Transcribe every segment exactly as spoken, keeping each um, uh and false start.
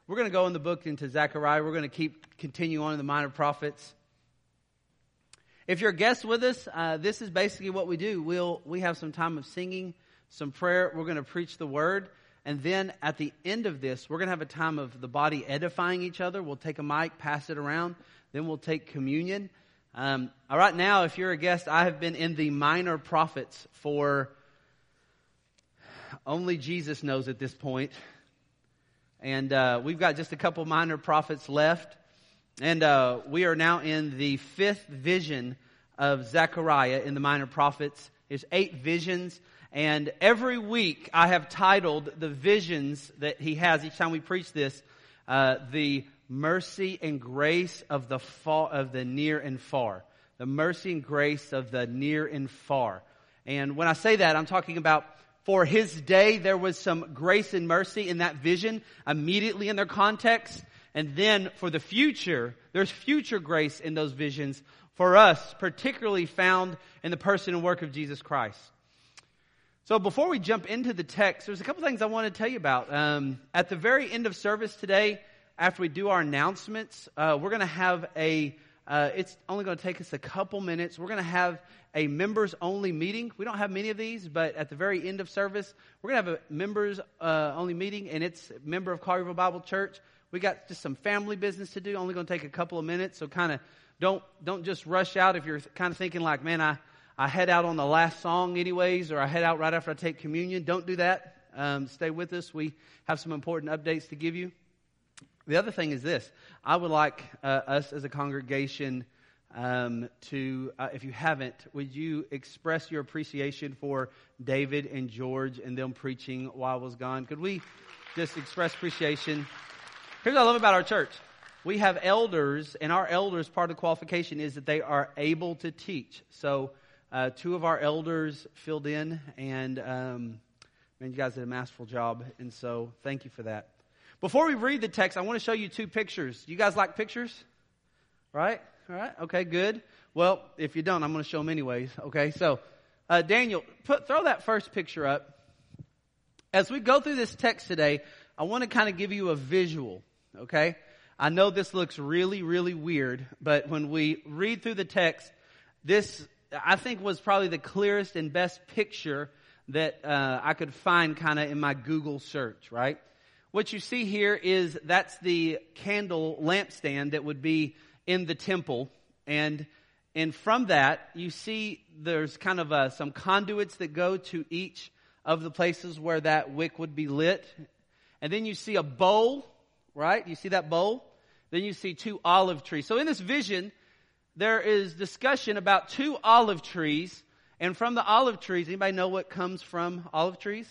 We're going to go in the book into Zechariah. We're going to keep continue on in the minor prophets. If you're a guest with us, uh, this is basically what we do. We'll we have some time of singing, some prayer. We're going to preach the word. And then at the end of this, we're going to have a time of the body edifying each other. We'll take a mic, pass it around. Then we'll take communion. Um, all right, now, if you're a guest, I have been in the minor prophets for only Jesus knows at this point. And uh, we've got just a couple minor prophets left. And uh, we are now in the fifth vision of Zechariah in the minor prophets. There's eight visions. And every week I have titled the visions that he has, each time we preach this, uh, the mercy and grace of the far, of the near and far. The mercy and grace of the near and far. And when I say that, I'm talking about for his day, there was some grace and mercy in that vision immediately in their context. And then for the future, there's future grace in those visions for us, particularly found in the person and work of Jesus Christ. So before we jump into the text, there's a couple things I want to tell you about. Um, at the very end of service today, after we do our announcements, uh, we're going to have a, uh, it's only going to take us a couple minutes. We're going to have a members-only meeting. We don't have many of these, but at the very end of service, we're going to have a members-only uh, meeting, and it's a member of Collierville Bible Church. We got just some family business to do, only going to take a couple of minutes, so kind of don't don't just rush out if you're kind of thinking like, man, I, I head out on the last song anyways, or I head out right after I take communion. Don't do that. Um, stay with us. We have some important updates to give you. The other thing is this. I would like uh, us as a congregation um, to, uh, if you haven't, would you express your appreciation for David and George and them preaching while I was gone? Could we just express appreciation? Here's what I love about our church. We have elders, and our elders, part of the qualification is that they are able to teach. So uh, two of our elders filled in, and um, man, you guys did a masterful job, and so thank you for that. Before we read the text, I want to show you two pictures. You guys like pictures? Right? All right. Okay, good. Well, if you don't, I'm going to show them anyways. Okay, so uh, Daniel, put throw that first picture up. As we go through this text today, I want to kind of give you a visual. Okay? I know this looks really, really weird, but when we read through the text, this, I think, was probably the clearest and best picture that uh, I could find kind of in my Google search, right? What you see here is that's the candle lampstand that would be in the temple. And and from that, you see there's kind of uh, some conduits that go to each of the places where that wick would be lit. And then you see a bowl, right? You see that bowl? Then you see two olive trees. So in this vision, there is discussion about two olive trees. And from the olive trees, anybody know what comes from olive trees?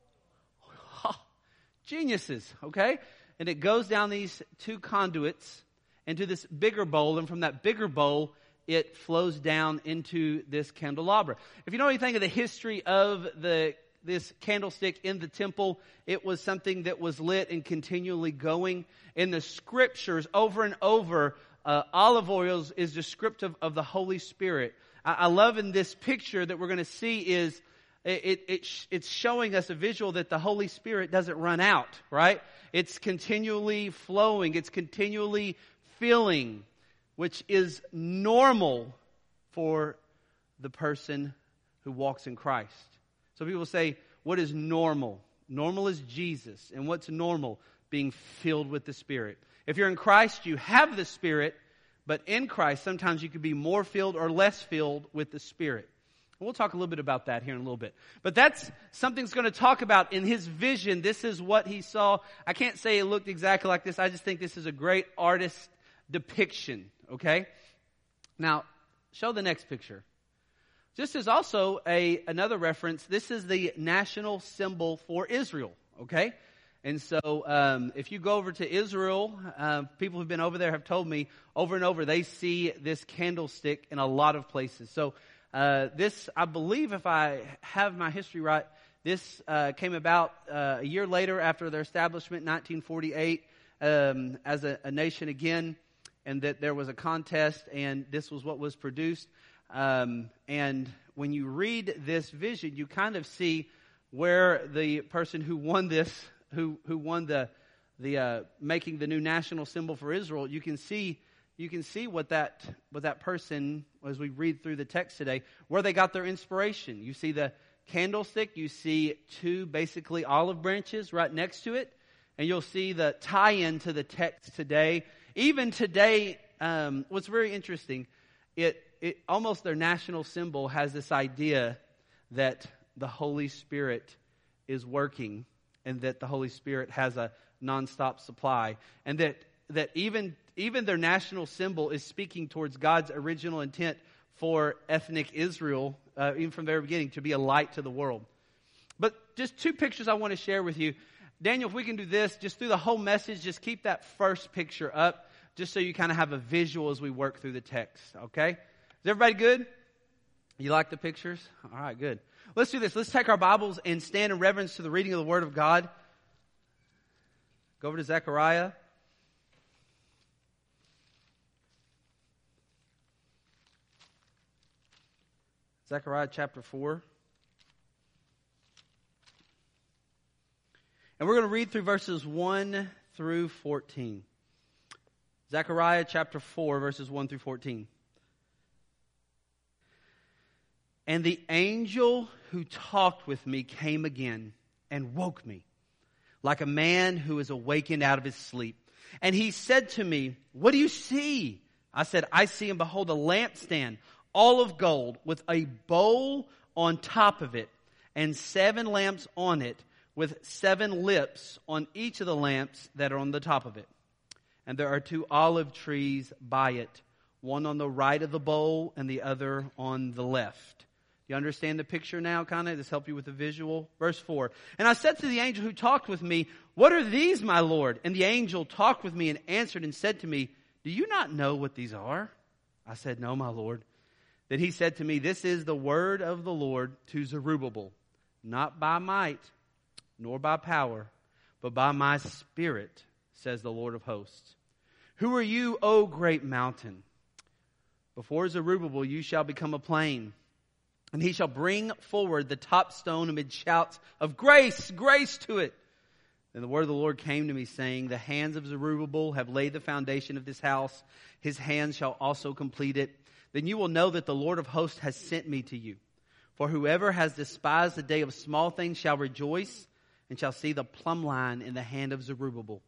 Geniuses, okay? And it goes down these two conduits into this bigger bowl. And from that bigger bowl, it flows down into this candelabra. If you know anything of the history of the this candlestick in the temple, it was something that was lit and continually going. In the scriptures, over and over, uh, olive oils is descriptive of the Holy Spirit. I, I love in this picture that we're going to see is it, it, it it's showing us a visual that the Holy Spirit doesn't run out, right? It's continually flowing. It's continually filling, which is normal for the person who walks in Christ. So people say, what is normal? Normal is Jesus. And what's normal? Being filled with the Spirit. If you're in Christ, you have the Spirit. But in Christ, sometimes you could be more filled or less filled with the Spirit. And we'll talk a little bit about that here in a little bit. But that's something he's going to talk about in his vision. This is what he saw. I can't say it looked exactly like this. I just think this is a great artist depiction. Okay? Now, show the next picture. This is also a another reference. This is the national symbol for Israel, okay? And so um, if you go over to Israel, uh, people who've been over there have told me over and over they see this candlestick in a lot of places. So uh, this, I believe, if I have my history right, this uh, came about uh, a year later after their establishment, nineteen forty-eight, um, as a, a nation again, and that there was a contest, and this was what was produced. Um, and when you read this vision, you kind of see where the person who won this, who who won the the uh, making the new national symbol for Israel, you can see you can see what that what that person, as we read through the text today, where they got their inspiration. You see the candlestick, you see two basically olive branches right next to it, and you'll see the tie-in to the text today. Even today, um, what's very interesting, it it almost their national symbol has this idea that the Holy Spirit is working, and that the Holy Spirit has a nonstop supply, and that that even even their national symbol is speaking towards God's original intent for ethnic Israel, uh, even from the very beginning, to be a light to the world. But just two pictures I want to share with you. Daniel, if we can do this, just through the whole message, just keep that first picture up, just so you kind of have a visual as we work through the text, okay? Is everybody good? You like the pictures? All right, good. Let's do this. Let's take our Bibles and stand in reverence to the reading of the Word of God. Go over to Zechariah. Zechariah chapter four. And we're going to read through verses one through fourteen. Zechariah chapter four, verses one through fourteen. And the angel who talked with me came again and woke me, like a man who is awakened out of his sleep. And he said to me, "What do you see?" I said, "I see and behold a lampstand, all of gold, with a bowl on top of it, and seven lamps on it, with seven lips on each of the lamps that are on the top of it. And there are two olive trees by it, one on the right of the bowl and the other on the left." You understand the picture now, kind of? Does this help you with the visual? Verse four. And I said to the angel who talked with me, "What are these, my Lord?" And the angel talked with me and answered and said to me, "Do you not know what these are?" I said, "No, my Lord." Then he said to me, "This is the word of the Lord to Zerubbabel, not by might, nor by power, but by my Spirit, says the Lord of hosts. Who are you, O great mountain? Before Zerubbabel you shall become a plain, and he shall bring forward the top stone amid shouts of grace, grace to it." Then the word of the Lord came to me, saying, "The hands of Zerubbabel have laid the foundation of this house. His hands shall also complete it. Then you will know that the Lord of hosts has sent me to you. For whoever has despised the day of small things shall rejoice, and shall see the plumb line in the hand of Zerubbabel.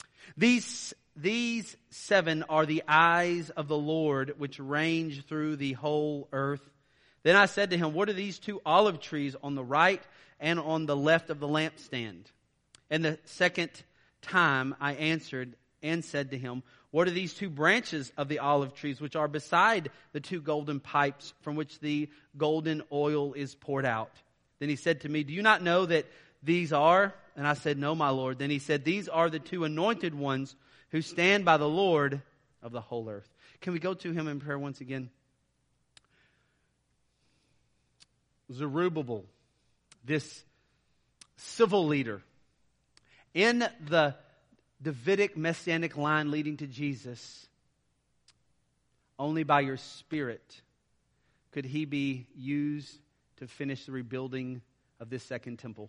These, these seven are the eyes of the Lord, which range through the whole earth." Then I said to him, "What are these two olive trees on the right and on the left of the lampstand?" And the second time I answered and said to him, "What are these two branches of the olive trees which are beside the two golden pipes from which the golden oil is poured out?" Then he said to me, "Do you not know that these are?" And I said, "No, my Lord." Then he said, "These are the two anointed ones who stand by the Lord of the whole earth." Can we go to him in prayer once again? Zerubbabel, this civil leader, in the Davidic messianic line leading to Jesus, only by your Spirit could he be used to finish the rebuilding of this second temple.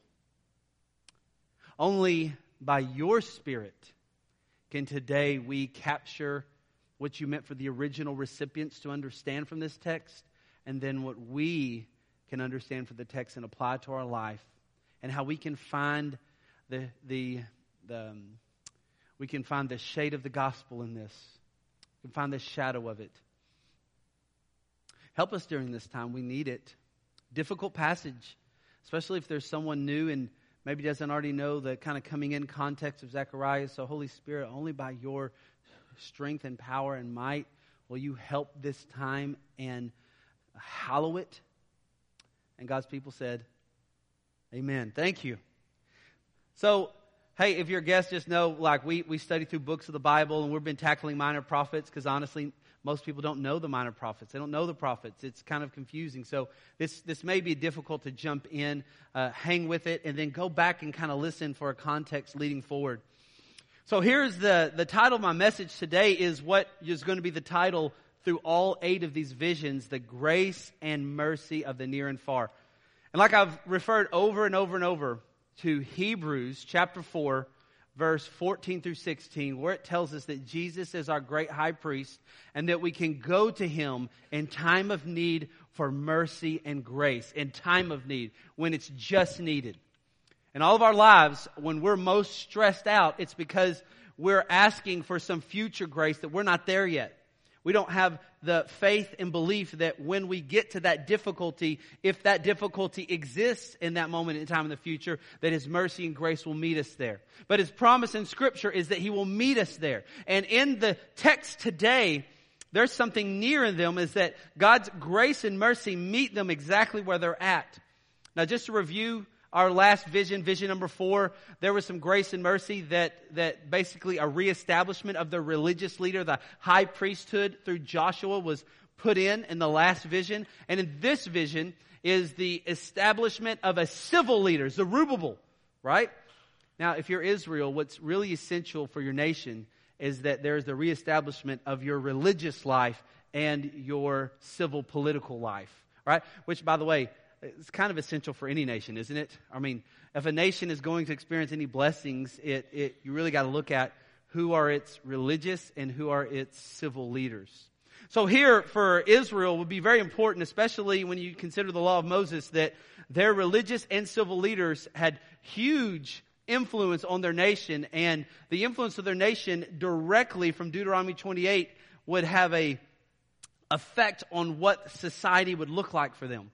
Only by your Spirit can today we capture what you meant for the original recipients to understand from this text, and then what we can understand from the text and apply to our life, and how we can find the the the um, we can find the shade of the gospel in this. We can find the shadow of it. Help us during this time. We need it. Difficult passage, especially if there's someone new and maybe doesn't already know the kind of coming in context of Zechariah. So Holy Spirit, only by your strength and power and might will you help this time and hallow it. And God's people said, amen. Thank you. So, hey, if you're a guest, just know, like, we, we study through books of the Bible, and we've been tackling minor prophets, because honestly, most people don't know the minor prophets. They don't know the prophets. It's kind of confusing. So this, this may be difficult to jump in, uh, hang with it, and then go back and kind of listen for a context leading forward. So here's the, the title of my message today is what is going to be the title through all eight of these visions, the grace and mercy of the near and far. And like I've referred over and over and over to Hebrews chapter four, verse fourteen through sixteen, where it tells us that Jesus is our great high priest and that we can go to him in time of need for mercy and grace, in time of need, when it's just needed. In all of our lives, when we're most stressed out, it's because we're asking for some future grace that we're not there yet. We don't have the faith and belief that when we get to that difficulty, if that difficulty exists in that moment in time in the future, that his mercy and grace will meet us there. But his promise in Scripture is that he will meet us there. And in the text today, there's something near in them, is that God's grace and mercy meet them exactly where they're at. Now, just to review our last vision, vision number four, there was some grace and mercy that, that basically a reestablishment of the religious leader, the high priesthood through Joshua was put in in the last vision. And in this vision is the establishment of a civil leader, Zerubbabel, right? Now, if you're Israel, what's really essential for your nation is that there's the reestablishment of your religious life and your civil political life, right? Which, by the way, it's kind of essential for any nation, isn't it? I mean, if a nation is going to experience any blessings, it, it you really got to look at who are its religious and who are its civil leaders. So here for Israel would be very important, especially when you consider the law of Moses, that their religious and civil leaders had huge influence on their nation, and the influence of their nation directly from Deuteronomy twenty-eight would have a effect on what society would look like for them,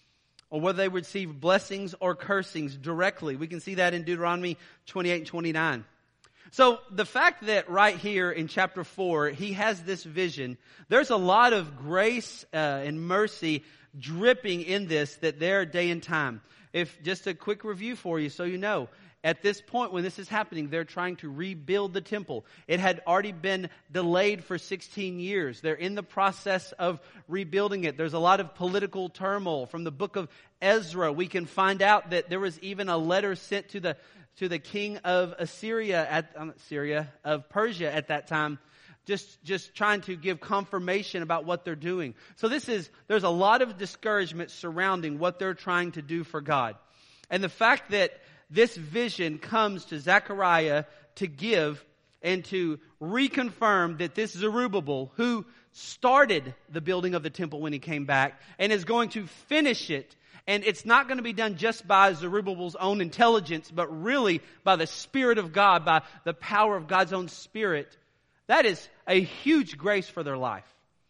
or whether they would receive blessings or cursings directly. We can see that in Deuteronomy twenty-eight and twenty-nine. So the fact that right here in chapter four, he has this vision, there's a lot of grace uh, and mercy dripping in this, that they're day and time. If just a quick review for you so you know, at this point when this is happening, they're trying to rebuild the temple. It had already been delayed for sixteen years. They're in the process of rebuilding it. There's a lot of political turmoil. From the book of Ezra, we can find out that there was even a letter sent to the to the king of Assyria at um, Syria of Persia at that time, just just trying to give confirmation about what they're doing. So this is there's a lot of discouragement surrounding what they're trying to do for God, and the fact that this vision comes to Zechariah to give and to reconfirm that this Zerubbabel, who started the building of the temple when he came back and is going to finish it, and it's not going to be done just by Zerubbabel's own intelligence, but really by the Spirit of God, by the power of God's own Spirit. That is a huge grace for their life.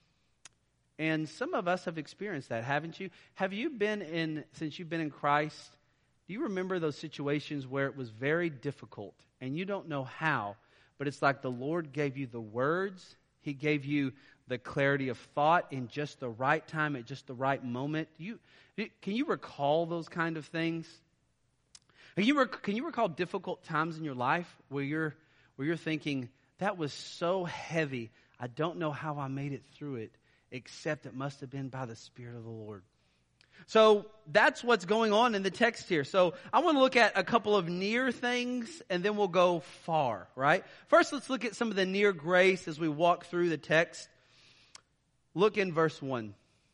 And some of us have experienced that, haven't you? Have you been in, since you've been in Christ, do you remember those situations where it was very difficult and you don't know how, but it's like the Lord gave you the words, He gave you the clarity of thought in just the right time at just the right moment? Do you, can you recall those kind of things? Can you, rec- can you recall difficult times in your life where you're, where you're thinking, that was so heavy, I don't know how I made it through it, except it must have been by the Spirit of the Lord? So that's what's going on in the text here. So I want to look at a couple of near things and then we'll go far, right? First, let's look at some of the near grace as we walk through the text. Look in verse one.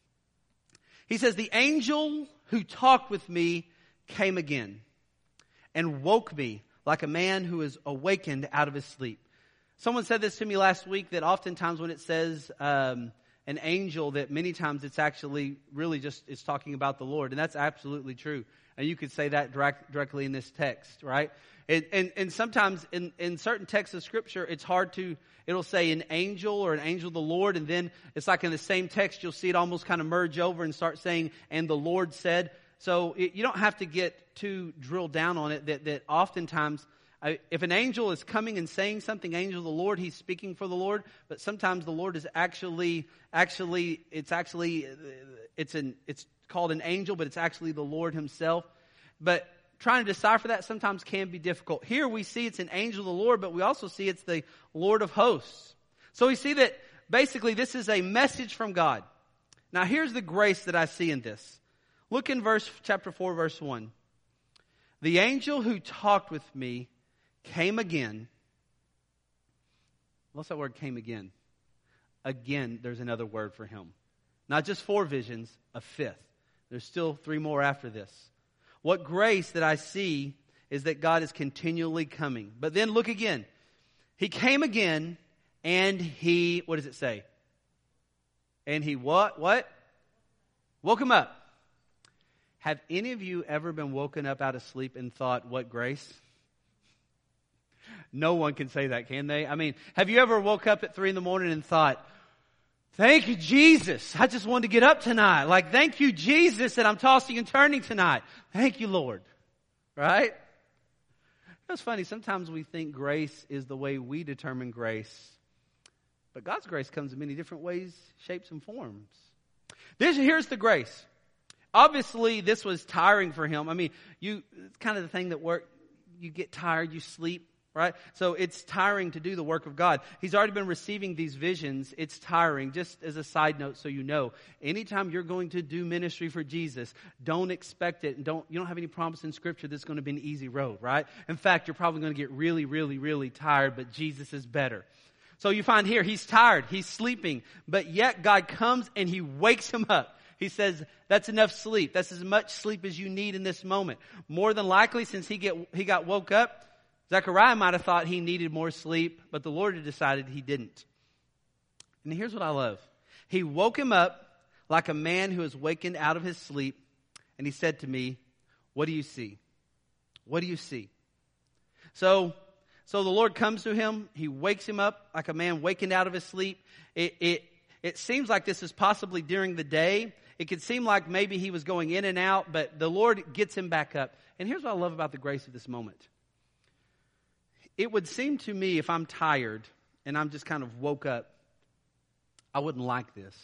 He says, the angel who talked with me came again and woke me like a man who is awakened out of his sleep. Someone said this to me last week, that oftentimes when it says um, an angel, that many times it's actually really just it's talking about the Lord. And that's absolutely true. And you could say that direct, directly in this text, right? And, and, and sometimes in, in certain texts of Scripture, it's hard to, it'll say an angel or an angel of the Lord. And then it's like in the same text, you'll see it almost kind of merge over and start saying, and the Lord said. So it, you don't have to get too drilled down on it, that, that oftentimes I, if an angel is coming and saying something, angel of the Lord, he's speaking for the Lord. But sometimes the Lord is actually, actually, it's actually, it's an, it's called an angel, but it's actually the Lord Himself. But trying to decipher that sometimes can be difficult. Here we see it's an angel of the Lord, but we also see it's the Lord of hosts. So we see that basically this is a message from God. Now here's the grace that I see in this. Look in verse chapter four, verse one. The angel who talked with me came again. What's that word, came again? Again, there's another word for him. Not just four visions, a fifth. There's still three more after this. What grace that I see is that God is continually coming. But then look again. He came again and he, what does it say? And he what? What? Woke him up. Have any of you ever been woken up out of sleep and thought, what grace? No one can say that, can they? I mean, have you ever woke up at three in the morning and thought, thank you, Jesus. I just wanted to get up tonight. Like, thank you, Jesus, that I'm tossing and turning tonight. Thank you, Lord. Right? It's funny. Sometimes we think grace is the way we determine grace. But God's grace comes in many different ways, shapes, and forms. This, here's the grace. Obviously, this was tiring for him. I mean, you, it's kind of the thing that work, you get tired, you sleep. Right? So it's tiring to do the work of God. He's already been receiving these visions. It's tiring. Just as a side note so you know, anytime you're going to do ministry for Jesus, don't expect it. And don't, you don't have any promise in Scripture that's going to be an easy road, right? In fact, you're probably going to get really, really, really tired, but Jesus is better. So you find here, he's tired. He's sleeping. But yet God comes and he wakes him up. He says, that's enough sleep. That's as much sleep as you need in this moment. More than likely, since he get he got woke up, Zechariah might have thought he needed more sleep, but the Lord had decided he didn't. And here's what I love. He woke him up like a man who is wakened out of his sleep, and he said to me, what do you see? What do you see? So, so the Lord comes to him. He wakes him up like a man wakened out of his sleep. It, it, it seems like this is possibly during the day. It could seem like maybe he was going in and out, but the Lord gets him back up. And here's what I love about the grace of this moment. It would seem to me, if I'm tired and I'm just kind of woke up, I wouldn't like this.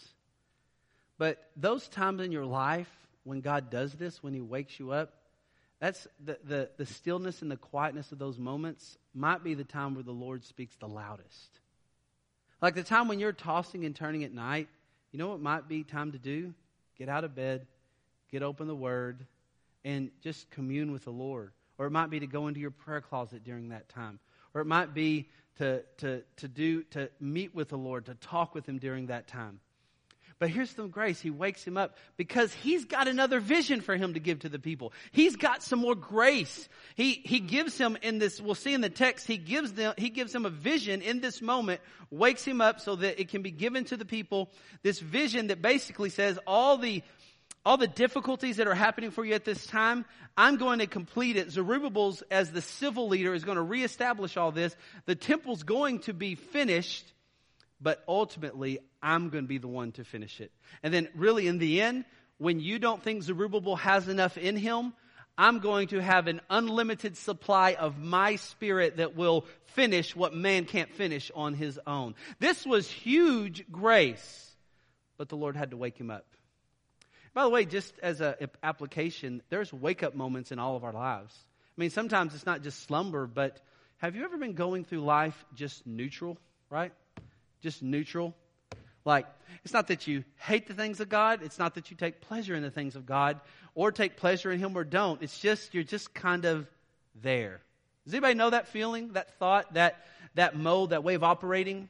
But those times in your life when God does this, when he wakes you up, that's the, the, the stillness and the quietness of those moments might be the time where the Lord speaks the loudest. Like the time when you're tossing and turning at night, you know what might be time to do? Get out of bed, get open the Word, and just commune with the Lord. Or it might be to go into your prayer closet during that time. Or it might be to, to, to do to meet with the Lord, to talk with him during that time. But here's the grace. He wakes him up because he's got another vision for him to give to the people. He's got some more grace. He he gives him in this, we'll see in the text, he gives them he gives him a vision in this moment, wakes him up so that it can be given to the people. This vision that basically says all the All the difficulties that are happening for you at this time, I'm going to complete it. Zerubbabel's, as the civil leader, is going to reestablish all this. The temple's going to be finished, but ultimately, I'm going to be the one to finish it. And then really in the end, when you don't think Zerubbabel has enough in him, I'm going to have an unlimited supply of my Spirit that will finish what man can't finish on his own. This was huge grace, but the Lord had to wake him up. By the way, just as an application, there's wake-up moments in all of our lives. I mean, sometimes it's not just slumber, but have you ever been going through life just neutral, right? Just neutral. Like, it's not that you hate the things of God. It's not that you take pleasure in the things of God or take pleasure in Him or don't. It's just, you're just kind of there. Does anybody know that feeling, that thought, that, that mode, that way of operating?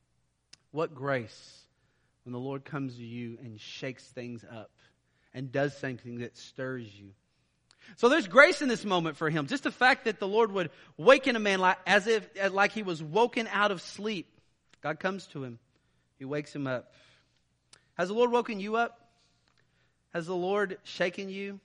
What grace when the Lord comes to you and shakes things up and does something that stirs you. So there's grace in this moment for him. Just the fact that the Lord would waken a man like, as if like he was woken out of sleep. God comes to him. He wakes him up. Has the Lord woken you up? Has the Lord shaken you?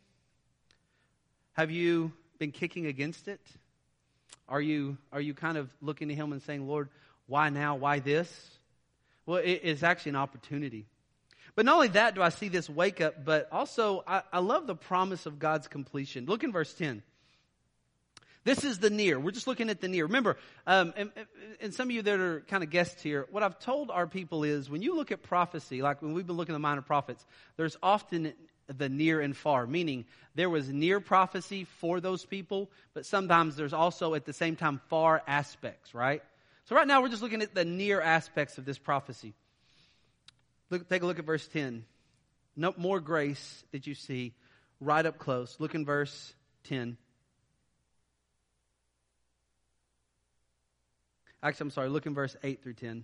Have you been kicking against it? Are you, are you kind of looking to Him and saying, Lord, why now? Why this? Well, it is actually an opportunity. But not only that do I see this wake up, but also I, I love the promise of God's completion. Look in verse ten. This is the near. We're just looking at the near. Remember, um, and, and some of you that are kind of guests here, what I've told our people is when you look at prophecy, like when we've been looking at the minor prophets, there's often the near and far, meaning there was near prophecy for those people, but sometimes there's also at the same time far aspects, right? So right now we're just looking at the near aspects of this prophecy. Look, take a look at verse ten. No more grace that you see right up close. Look in verse ten. Actually, I'm sorry. Look in verse eight through ten.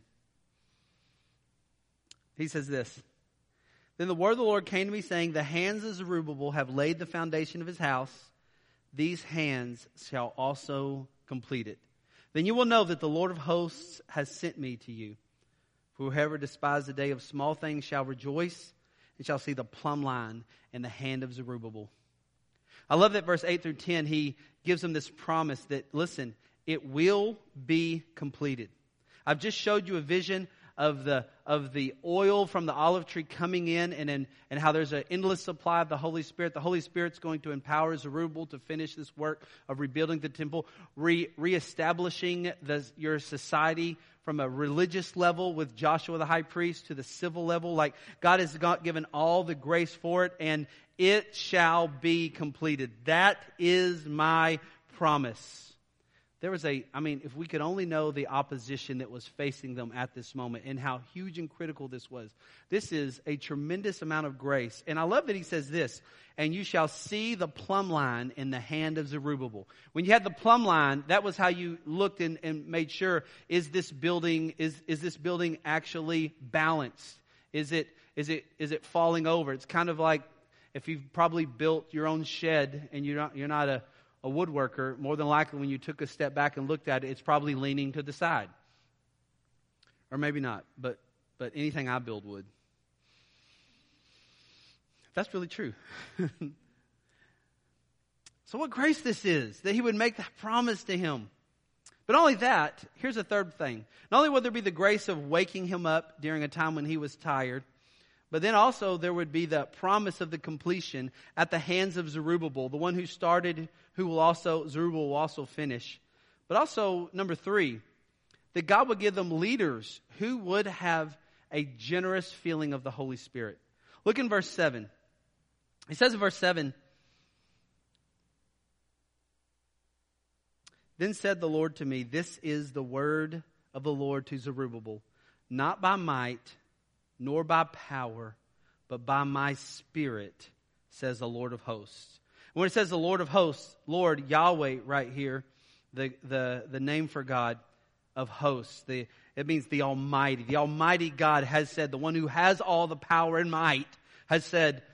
He says this. Then the word of the Lord came to me saying, the hands of Zerubbabel have laid the foundation of his house, these hands shall also complete it. Then you will know that the Lord of hosts has sent me to you. For whoever despises the day of small things shall rejoice and shall see the plumb line in the hand of Zerubbabel. I love that verse eight through ten, he gives them this promise that, listen, it will be completed. I've just showed you a vision of the of the oil from the olive tree coming in, and in, and how there's an endless supply of the Holy Spirit. The Holy Spirit's going to empower Zerubbabel to finish this work of rebuilding the temple, re reestablishing the, your society from a religious level with Joshua the high priest to the civil level. Like, God has got, given all the grace for it, and it shall be completed. That is my promise. There was a, I mean, if we could only know the opposition that was facing them at this moment and how huge and critical this was. This is a tremendous amount of grace. And I love that he says this, and you shall see the plumb line in the hand of Zerubbabel. When you had the plumb line, that was how you looked and, and made sure, is this building, is, is this building actually balanced? Is it, is it, is it falling over? It's kind of like if you've probably built your own shed and you're not, you're not a, a woodworker, more than likely when you took a step back and looked at it, it's probably leaning to the side. Or maybe not, but but anything I build would. That's really true. So what grace this is, that he would make that promise to him. But not only that, here's a third thing. Not only would there be the grace of waking him up during a time when he was tired, but then also there would be the promise of the completion at the hands of Zerubbabel, the one who started, who will also, Zerubbabel will also finish. But also, number three, that God would give them leaders who would have a generous feeling of the Holy Spirit. Look in verse seven. He says in verse seven, "Then said the Lord to me, this is the word of the Lord to Zerubbabel, not by might, nor by power, but by my Spirit, says the Lord of hosts." When it says the Lord of hosts, Lord, Yahweh right here, the, the, the name for God of hosts, the, it means the Almighty. The Almighty God has said, the one who has all the power and might, has said,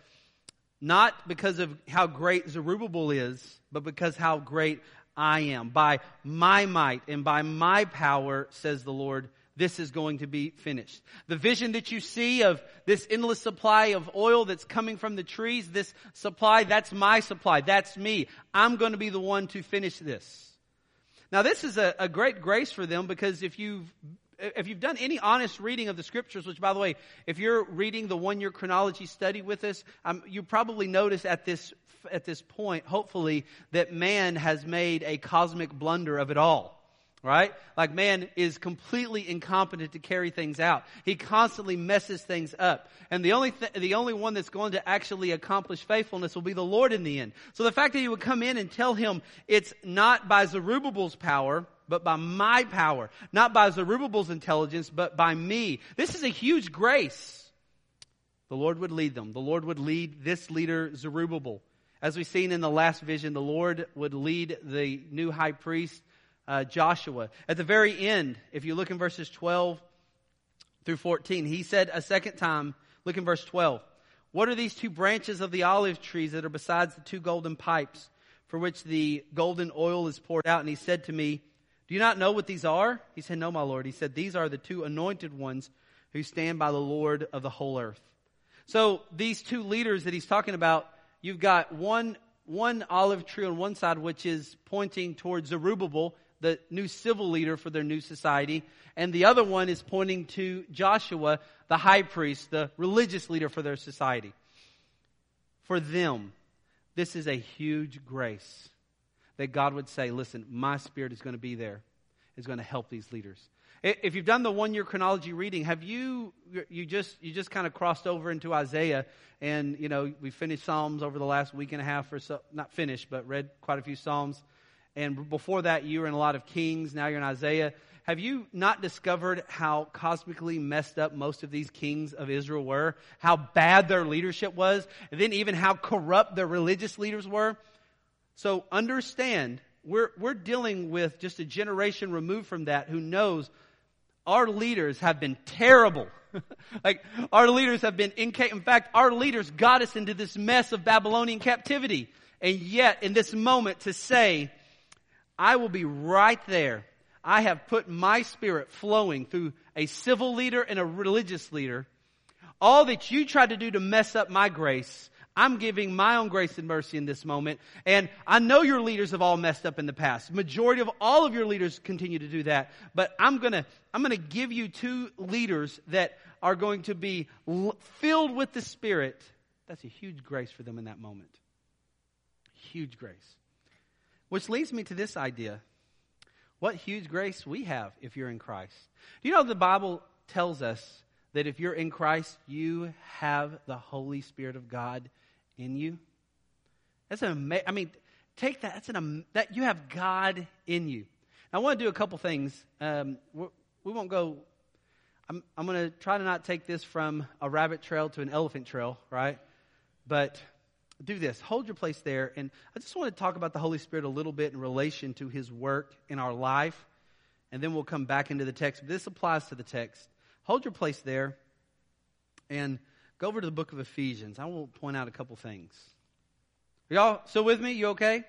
not because of how great Zerubbabel is, but because how great I am. By my might and by my power, says the Lord, this is going to be finished. The vision that you see of this endless supply of oil that's coming from the trees, this supply, that's my supply. That's me. I'm going to be the one to finish this. Now, this is a, a great grace for them, because if you've If you've done any honest reading of the Scriptures, which, by the way, if you're reading the one-year chronology study with us, um, you probably notice at this at this point, hopefully, that man has made a cosmic blunder of it all. Right? Like, man is completely incompetent to carry things out. He constantly messes things up. And the only th- the only one that's going to actually accomplish faithfulness will be the Lord in the end. So the fact that he would come in and tell him it's not by Zerubbabel's power, but by my power. Not by Zerubbabel's intelligence, but by me. This is a huge grace. The Lord would lead them. The Lord would lead this leader, Zerubbabel. As we've seen in the last vision, the Lord would lead the new high priest, Uh, Joshua. At the very end, if you look in verses twelve through fourteen, he said a second time, look in verse twelve, "What are these two branches of the olive trees that are besides the two golden pipes for which the golden oil is poured out?" And he said to me, "Do you not know what these are?" He said, "No, my Lord." He said, "These are the two anointed ones who stand by the Lord of the whole earth." So these two leaders that he's talking about, you've got one, one olive tree on one side, which is pointing towards Zerubbabel, the new civil leader for their new society. And the other one is pointing to Joshua, the high priest, the religious leader for their society. For them, this is a huge grace that God would say, listen, my Spirit is going to be there, is going to help these leaders. If you've done the one-year chronology reading, have you, you just, you just kind of crossed over into Isaiah, and, you know, we finished Psalms over the last week and a half or so, not finished, but read quite a few Psalms. And before that, you were in a lot of Kings. Now you're in Isaiah. Have you not discovered how cosmically messed up most of these kings of Israel were? How bad their leadership was? And then even how corrupt their religious leaders were? So understand, we're, we're dealing with just a generation removed from that who knows our leaders have been terrible. Like, our leaders have been, in, in fact, our leaders got us into this mess of Babylonian captivity. And yet, in this moment, to say, I will be right there. I have put my Spirit flowing through a civil leader and a religious leader. All that you tried to do to mess up my grace, I'm giving my own grace and mercy in this moment. And I know your leaders have all messed up in the past. Majority of all of your leaders continue to do that. But I'm going to I'm going to give you two leaders that are going to be l- filled with the Spirit. That's a huge grace for them in that moment. Huge grace. Which leads me to this idea. What huge grace we have if you're in Christ. Do you know the Bible tells us that if you're in Christ, you have the Holy Spirit of God in you? That's an amazing, I mean, take that, that's an, that you have God in you. Now, I want to do a couple things. Um, we won't go, I'm, I'm going to try to not take this from a rabbit trail to an elephant trail, right? But do this. Hold your place there. And I just want to talk about the Holy Spirit a little bit in relation to His work in our life. And then we'll come back into the text. But this applies to the text. Hold your place there and go over to the book of Ephesians. I will point out a couple things. Are y'all still with me? You okay?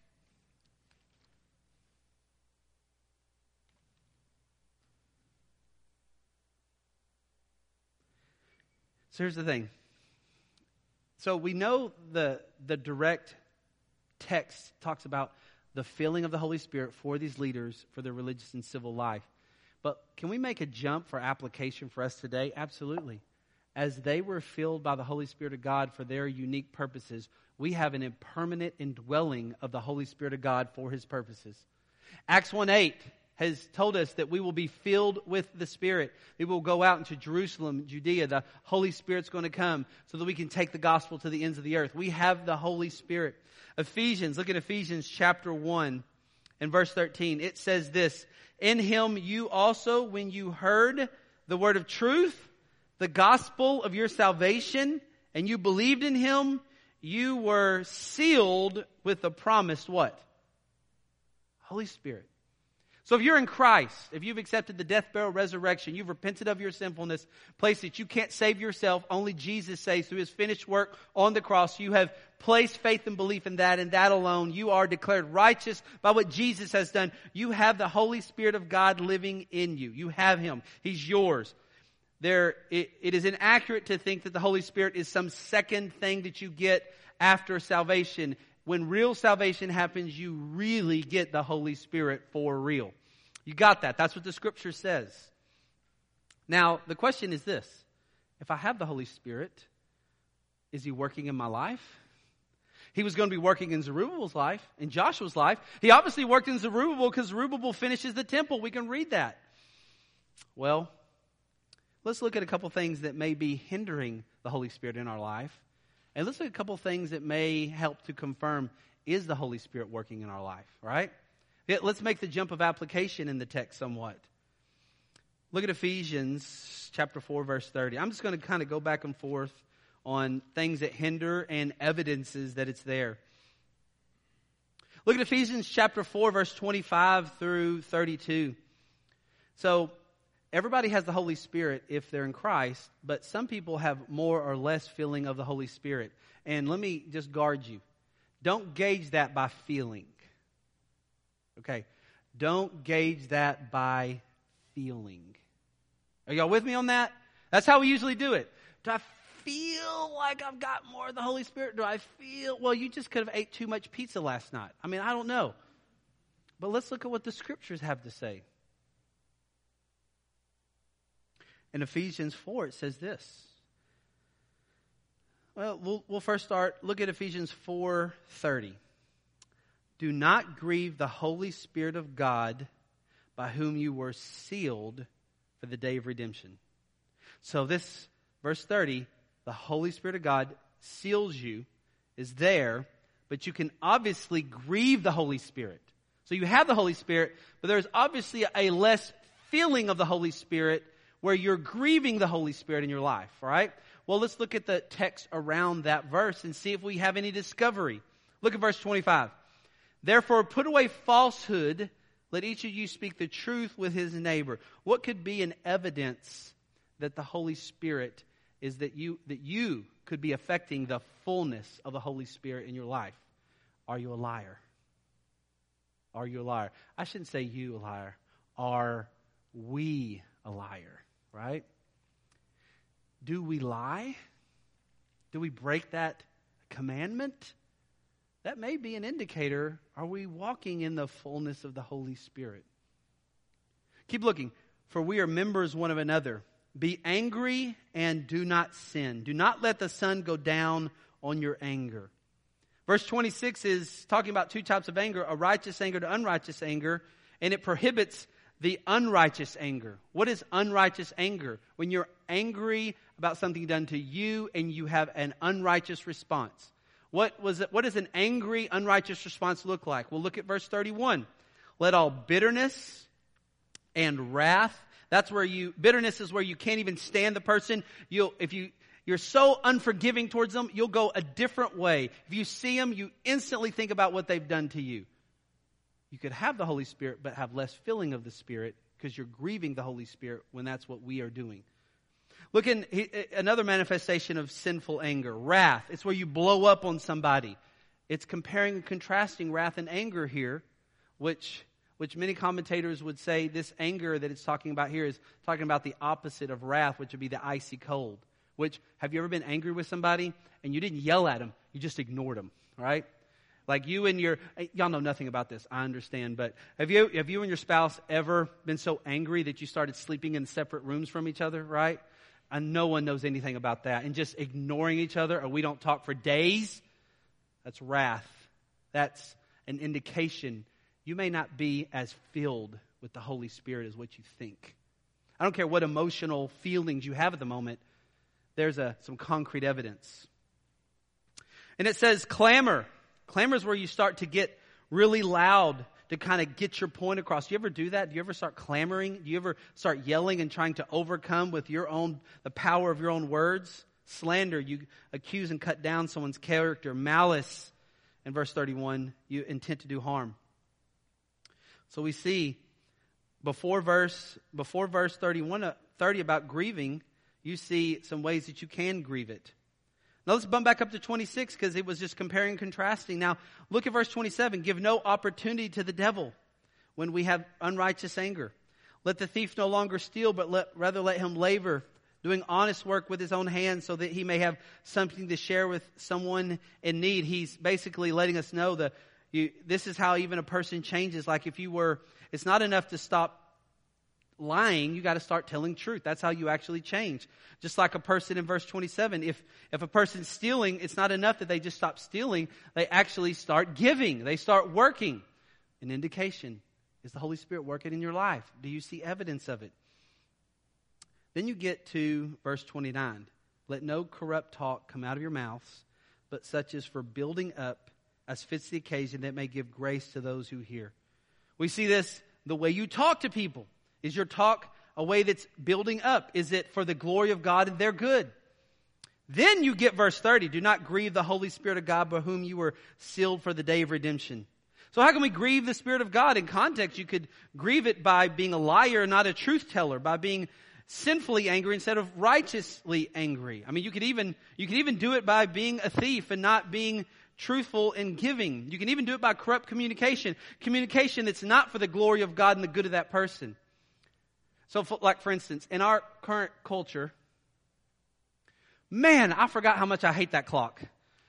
So here's the thing. So we know the the direct text talks about the filling of the Holy Spirit for these leaders for their religious and civil life. But can we make a jump for application for us today? Absolutely. As they were filled by the Holy Spirit of God for their unique purposes, we have an permanent indwelling of the Holy Spirit of God for His purposes. Acts one eight has told us that we will be filled with the Spirit. We will go out into Jerusalem, Judea. The Holy Spirit's going to come so that we can take the gospel to the ends of the earth. We have the Holy Spirit. Ephesians, look at Ephesians chapter one and verse thirteen. It says this, in Him you also, when you heard the word of truth, the gospel of your salvation, and you believed in Him, you were sealed with the promised what? Holy Spirit. So if you're in Christ, if you've accepted the death, burial, resurrection, you've repented of your sinfulness, place that you can't save yourself, only Jesus saves through His finished work on the cross, you have placed faith and belief in that and that alone. You are declared righteous by what Jesus has done. You have the Holy Spirit of God living in you. You have Him. He's yours. There, it, it is inaccurate to think that the Holy Spirit is some second thing that you get after salvation. When real salvation happens, you really get the Holy Spirit for real. You got that. That's what the Scripture says. Now, the question is this. If I have the Holy Spirit, is He working in my life? He was going to be working in Zerubbabel's life, in Joshua's life. He obviously worked in Zerubbabel because Zerubbabel finishes the temple. We can read that. Well, let's look at a couple things that may be hindering the Holy Spirit in our life. And let's look at a couple things that may help to confirm, is the Holy Spirit working in our life, right? Yeah, let's make the jump of application in the text somewhat. Look at Ephesians chapter four, verse thirty. I'm just going to kind of go back and forth on things that hinder and evidences that it's there. Look at Ephesians chapter four, verse twenty-five through thirty-two. So, everybody has the Holy Spirit if they're in Christ, but some people have more or less feeling of the Holy Spirit. And let me just guard you. Don't gauge that by feeling. Okay? Don't gauge that by feeling. Are y'all with me on that? That's how we usually do it. Do I feel like I've got more of the Holy Spirit? Do I feel, well, you just could have ate too much pizza last night. I mean, I don't know. But let's look at what the Scriptures have to say. In Ephesians four, it says this. Well, we'll, we'll first start, look at Ephesians four thirty. Do not grieve the Holy Spirit of God, by whom you were sealed for the day of redemption. So this, verse thirty, the Holy Spirit of God seals you, is there, but you can obviously grieve the Holy Spirit. So you have the Holy Spirit, but there's obviously a less feeling of the Holy Spirit where you're grieving the Holy Spirit in your life, right? Well, let's look at the text around that verse and see if we have any discovery. Look at verse twenty-five. Therefore, put away falsehood. Let each of you speak the truth with his neighbor. What could be an evidence that the Holy Spirit is that you that you could be affecting the fullness of the Holy Spirit in your life? Are you a liar? Are you a liar? I shouldn't say you a liar. Are we a liar, right? Do we lie? Do we break that commandment? That may be an indicator. Are we walking in the fullness of the Holy Spirit? Keep looking. For we are members one of another. Be angry and do not sin. Do not let the sun go down on your anger. Verse twenty-six is talking about two types of anger, a righteous anger to unrighteous anger, and it prohibits the unrighteous anger. What is unrighteous anger? When you're angry about something done to you and you have an unrighteous response. What was it? What does an angry, unrighteous response look like? Well, look at verse thirty-one. Let all bitterness and wrath. That's where you, bitterness is where you can't even stand the person. You'll, if you, you're so unforgiving towards them, you'll go a different way. If you see them, you instantly think about what they've done to you. You could have the Holy Spirit, but have less filling of the Spirit because you're grieving the Holy Spirit when that's what we are doing. Look in another manifestation of sinful anger, wrath. It's where you blow up on somebody. It's comparing and contrasting wrath and anger here, which which many commentators would say this anger that it's talking about here is talking about the opposite of wrath, which would be the icy cold. Which, have you ever been angry with somebody and you didn't yell at them, you just ignored them, right? Like you and your, y'all know nothing about this, I understand, but have you have you and your spouse ever been so angry that you started sleeping in separate rooms from each other, right? And no one knows anything about that. And just ignoring each other, or we don't talk for days, that's wrath. That's an indication you may not be as filled with the Holy Spirit as what you think. I don't care what emotional feelings you have at the moment. There's a, some concrete evidence. And it says clamor. Clamor is where you start to get really loud to kind of get your point across. Do you ever do that? Do you ever start clamoring? Do you ever start yelling and trying to overcome with your own, the power of your own words? Slander, you accuse and cut down someone's character. Malice, in verse thirty-one, you intend to do harm. So we see before verse before verse thirty-one, thirty about grieving, you see some ways that you can grieve it. Now let's bump back up to twenty-six because it was just comparing and contrasting. Now look at verse twenty-seven. Give no opportunity to the devil when we have unrighteous anger. Let the thief no longer steal, but let, rather let him labor, doing honest work with his own hands so that he may have something to share with someone in need. He's basically letting us know that you, this is how even a person changes. Like if you were, it's not enough to stop lying, you got to start telling truth. That's how you actually change. Just like a person in verse twenty-seven, if if a person's stealing, it's not enough that they just stop stealing. They actually start giving. They start working. An indication. Is the Holy Spirit working in your life? Do you see evidence of it? Then you get to verse twenty-nine. Let no corrupt talk come out of your mouths, but such as for building up, as fits the occasion, that may give grace to those who hear. We see this, the way you talk to people. Is your talk a way that's building up? Is it for the glory of God and their good? Then you get verse thirty. Do not grieve the Holy Spirit of God by whom you were sealed for the day of redemption. So how can we grieve the Spirit of God? In context, you could grieve it by being a liar, not a truth teller, by being sinfully angry instead of righteously angry. I mean, you could even, you could even do it by being a thief and not being truthful in giving. You can even do it by corrupt communication. Communication that's not for the glory of God and the good of that person. So, for, like for instance, in our current culture, man, I forgot how much I hate that clock.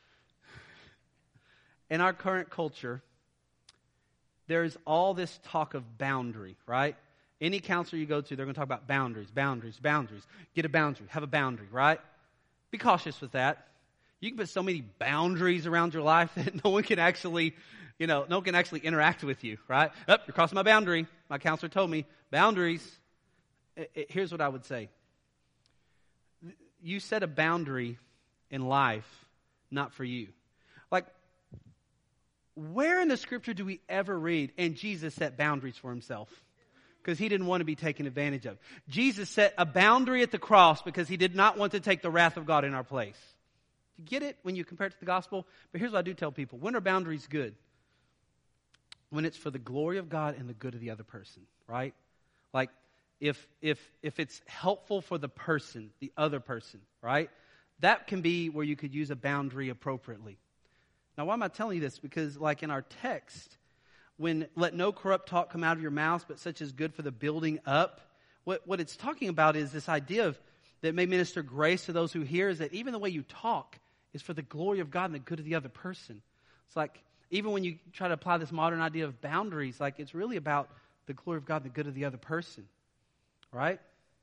In our current culture, there's all this talk of boundary, right? Any counselor you go to, they're going to talk about boundaries, boundaries, boundaries. Get a boundary, have a boundary, right? Be cautious with that. You can put so many boundaries around your life that no one can actually, you know, no one can actually interact with you, right? Oh, you're crossing my boundary. My counselor told me, boundaries. Here's what I would say. You set a boundary in life, not for you. Like, where in the scripture do we ever read, and Jesus set boundaries for himself? Because he didn't want to be taken advantage of. Jesus set a boundary at the cross because he did not want to take the wrath of God in our place. You get it when you compare it to the gospel? But here's what I do tell people. When are boundaries good? When it's for the glory of God and the good of the other person, right? Like, If if if it's helpful for the person, the other person, right? That can be where you could use a boundary appropriately. Now, why am I telling you this? Because like in our text, when let no corrupt talk come out of your mouths, but such as good for the building up, what, what it's talking about is this idea of that may minister grace to those who hear, is that even the way you talk is for the glory of God and the good of the other person. It's like, even when you try to apply this modern idea of boundaries, like it's really about the glory of God and the good of the other person, right?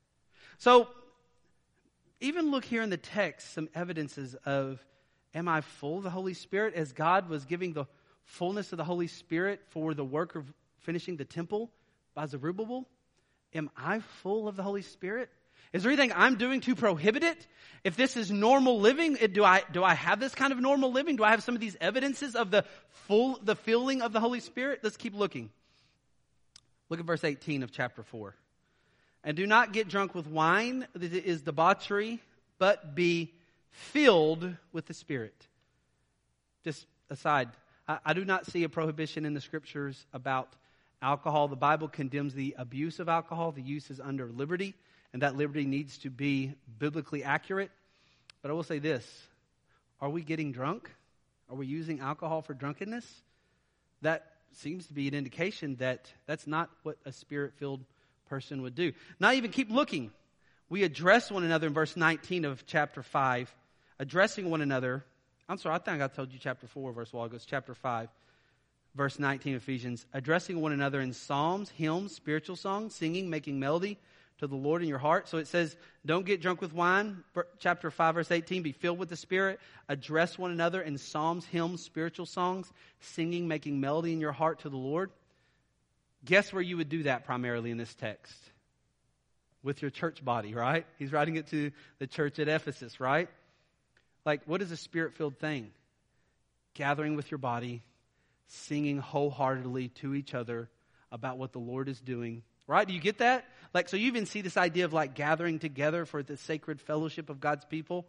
So, even look here in the text, some evidences of, am I full of the Holy Spirit? As God was giving the fullness of the Holy Spirit for the work of finishing the temple by Zerubbabel, am I full of the Holy Spirit? Is there anything I'm doing to prohibit it? If this is normal living, it, do I do I have this kind of normal living? Do I have some of these evidences of the full, the filling of the Holy Spirit? Let's keep looking. Look at verse eighteen of chapter four. And do not get drunk with wine, that is debauchery, but be filled with the Spirit. Just aside, I, I do not see a prohibition in the Scriptures about alcohol. The Bible condemns the abuse of alcohol. The use is under liberty, and that liberty needs to be biblically accurate. But I will say this, are we getting drunk? Are we using alcohol for drunkenness? That seems to be an indication that that's not what a Spirit-filled person would do. Not even keep looking. We address one another in verse nineteen of chapter five. Addressing one another. I'm sorry, I think I told you chapter four, verse a while ago. It's chapter five, verse nineteen of Ephesians. Addressing one another in psalms, hymns, spiritual songs, singing, making melody to the Lord in your heart. So it says, don't get drunk with wine. Chapter five, verse eighteen, be filled with the Spirit. Address one another in psalms, hymns, spiritual songs, singing, making melody in your heart to the Lord. Guess where you would do that primarily in this text? With your church body, right? He's writing it to the church at Ephesus, right? Like, what is a Spirit-filled thing? Gathering with your body, singing wholeheartedly to each other about what the Lord is doing. Right? Do you get that? Like, so you even see this idea of like gathering together for the sacred fellowship of God's people.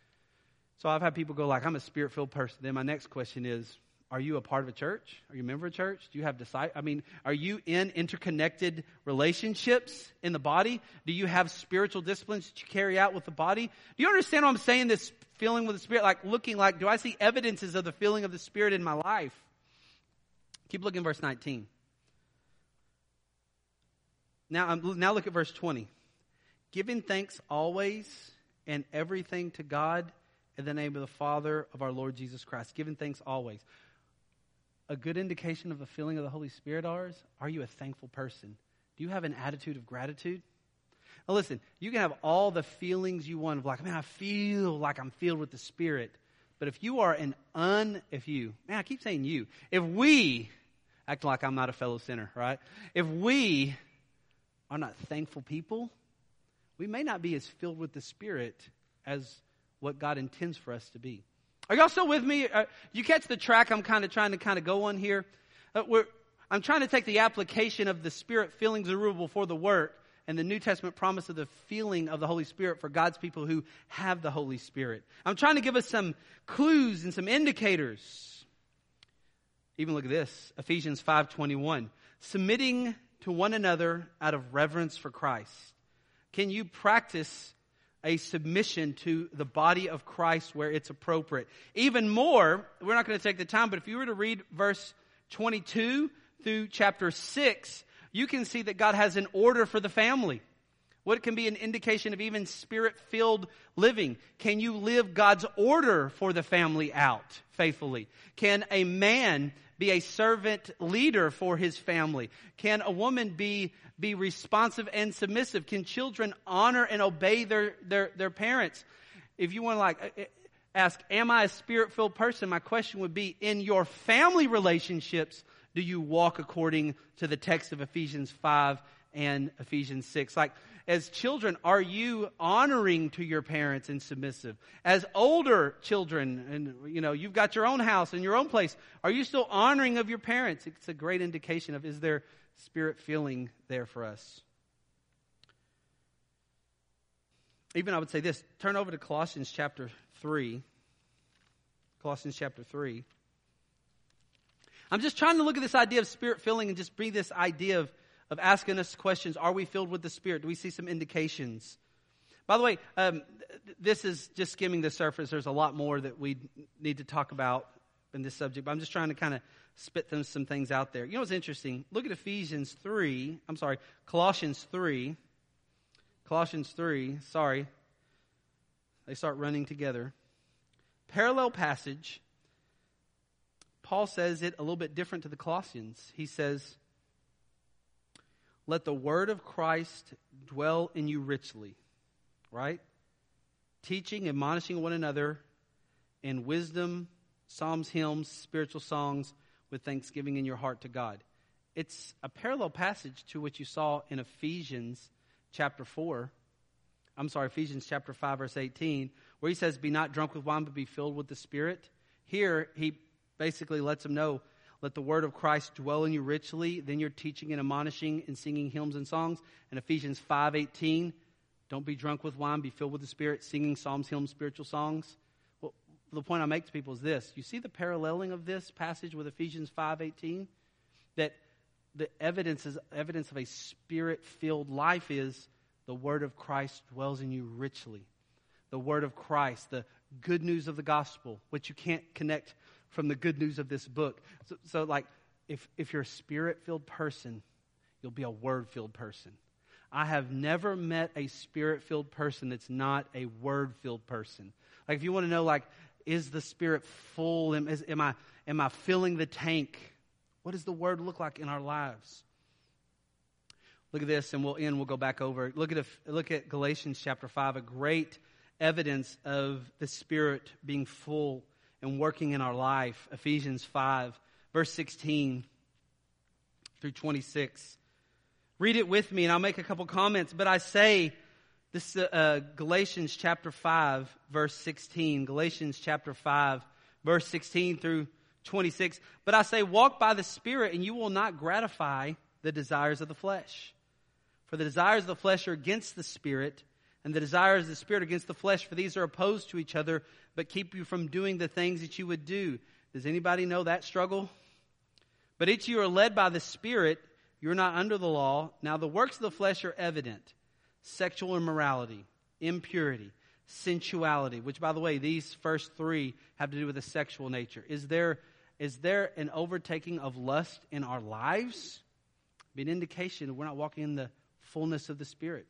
So I've had people go like, I'm a Spirit-filled person. Then my next question is, are you a part of a church? Are you a member of a church? Do you have disciples? I mean, are you in interconnected relationships in the body? Do you have spiritual disciplines that you carry out with the body? Do you understand what I'm saying? This filling with the Spirit, like looking like, do I see evidences of the filling of the Spirit in my life? Keep looking at verse nineteen. Now, now look at verse twenty. Giving thanks always and everything to God in the name of the Father of our Lord Jesus Christ. Giving thanks always. A good indication of the filling of the Holy Spirit ours, are you a thankful person? Do you have an attitude of gratitude? Now listen, you can have all the feelings you want of like, man, I feel like I'm filled with the Spirit. But if you are an un, if you, man, I keep saying you. If we, acting like I'm not a fellow sinner, right? If we are not thankful people, we may not be as filled with the Spirit as what God intends for us to be. Are y'all still with me? Uh, you catch the track I'm kind of trying to kind of go on here? Uh, we're, I'm trying to take the application of the Spirit filling Zerubbabel for the work and the New Testament promise of the filling of the Holy Spirit for God's people who have the Holy Spirit. I'm trying to give us some clues and some indicators. Even look at this, Ephesians five twenty-one. Submitting to one another out of reverence for Christ. Can you practice a submission to the body of Christ where it's appropriate? Even more, we're not going to take the time, but if you were to read verse twenty-two through chapter six, you can see that God has an order for the family. What can be an indication of even Spirit-filled living? Can you live God's order for the family out faithfully? Can a man be a servant leader for his family? Can a woman be be responsive and submissive? Can children honor and obey their, their, their parents? If you want to like ask, am I a Spirit-filled person? My question would be, in your family relationships, do you walk according to the text of Ephesians five and Ephesians six? Like, as children, are you honoring to your parents and submissive? As older children, and you know, you've got your own house and your own place, are you still honoring of your parents? It's a great indication of, is there Spirit filling there for us? Even I would say this, turn over to Colossians chapter three. Colossians chapter three. I'm just trying to look at this idea of Spirit filling and just bring this idea of of asking us questions. Are we filled with the Spirit? Do we see some indications? By the way, um, this is just skimming the surface. There's a lot more that we need to talk about in this subject, but I'm just trying to kind of spit them some things out there. You know what's interesting? Look at Ephesians three. I'm sorry, Colossians three. Colossians three, sorry. They start running together. Parallel passage. Paul says it a little bit different to the Colossians. He says, let the word of Christ dwell in you richly. Right? Teaching, admonishing one another in wisdom, psalms, hymns, spiritual songs, with thanksgiving in your heart to God. It's a parallel passage to what you saw in Ephesians chapter four. I'm sorry, Ephesians chapter five, verse eighteen, where he says, be not drunk with wine, but be filled with the Spirit. Here, he basically lets them know, let the word of Christ dwell in you richly. Then you're teaching and admonishing and singing hymns and songs. In Ephesians five eighteen, don't be drunk with wine, be filled with the Spirit, singing psalms, hymns, spiritual songs. Well, the point I make to people is this. You see the paralleling of this passage with Ephesians five eighteen? That the evidence is evidence of a Spirit-filled life is the word of Christ dwells in you richly. The word of Christ, the good news of the gospel, which you can't connect from the good news of this book. So, so like, if, if you're a Spirit-filled person, you'll be a Word-filled person. I have never met a Spirit-filled person that's not a Word-filled person. Like, if you want to know, like, is the Spirit full? Am, is, am I am I filling the tank? What does the Word look like in our lives? Look at this, and we'll end. We'll go back over. Look at a, look at Galatians chapter five, a great evidence of the Spirit being full and working in our life. Ephesians five, verse sixteen through twenty-six. Read it with me, and I'll make a couple comments. But I say, this is uh, Galatians chapter five, verse sixteen. Galatians chapter five, verse sixteen through twenty-six. But I say, walk by the Spirit, and you will not gratify the desires of the flesh. For the desires of the flesh are against the Spirit, and the desires of the Spirit against the flesh. For these are opposed to each other, but keep you from doing the things that you would do. Does anybody know that struggle? But each of you are led by the Spirit. You're not under the law. Now the works of the flesh are evident. Sexual immorality, impurity, sensuality. Which, by the way, these first three have to do with the sexual nature. Is there, is there an overtaking of lust in our lives? Be an indication we're not walking in the fullness of the Spirit.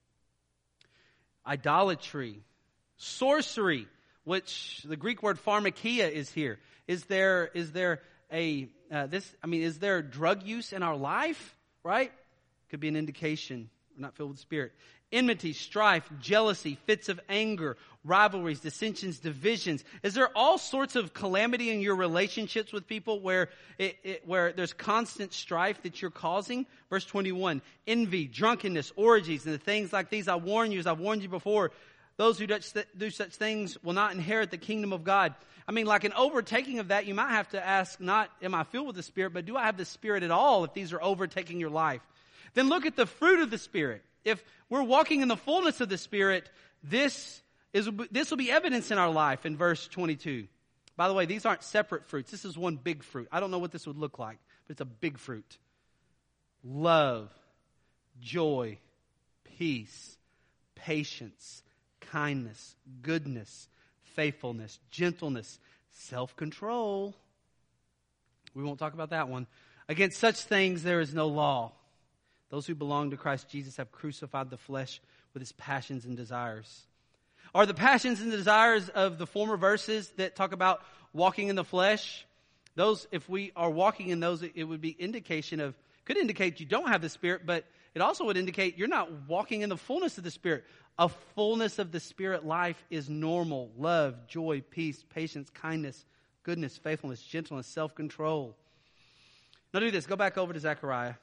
Idolatry, sorcery, which the Greek word pharmakia is here. Is there is there a uh, this? I mean, is there drug use in our life? Right? Could be an indication we're not filled with the Spirit. Enmity, strife, jealousy, fits of anger, rivalries, dissensions, divisions. Is there all sorts of calamity in your relationships with people where it, it, where there's constant strife that you're causing? Verse twenty-one, envy, drunkenness, orgies, and the things like these. I warn you, as I've warned you before, those who do such things will not inherit the kingdom of God. I mean, like an overtaking of that, you might have to ask, not am I filled with the Spirit, but do I have the Spirit at all if these are overtaking your life? Then look at the fruit of the Spirit. If we're walking in the fullness of the Spirit, this is this will be evidence in our life in verse twenty-two. By the way, these aren't separate fruits. This is one big fruit. I don't know what this would look like, but it's a big fruit. Love, joy, peace, patience, kindness, goodness, faithfulness, gentleness, self-control. We won't talk about that one. Against such things there is no law. Those who belong to Christ Jesus have crucified the flesh with its passions and desires. Are the passions and desires of the former verses that talk about walking in the flesh? Those, if we are walking in those, it would be indication of, could indicate you don't have the Spirit, but it also would indicate you're not walking in the fullness of the Spirit. A fullness of the Spirit life is normal. Love, joy, peace, patience, kindness, goodness, faithfulness, gentleness, self-control. Now do this. Go back over to Zechariah.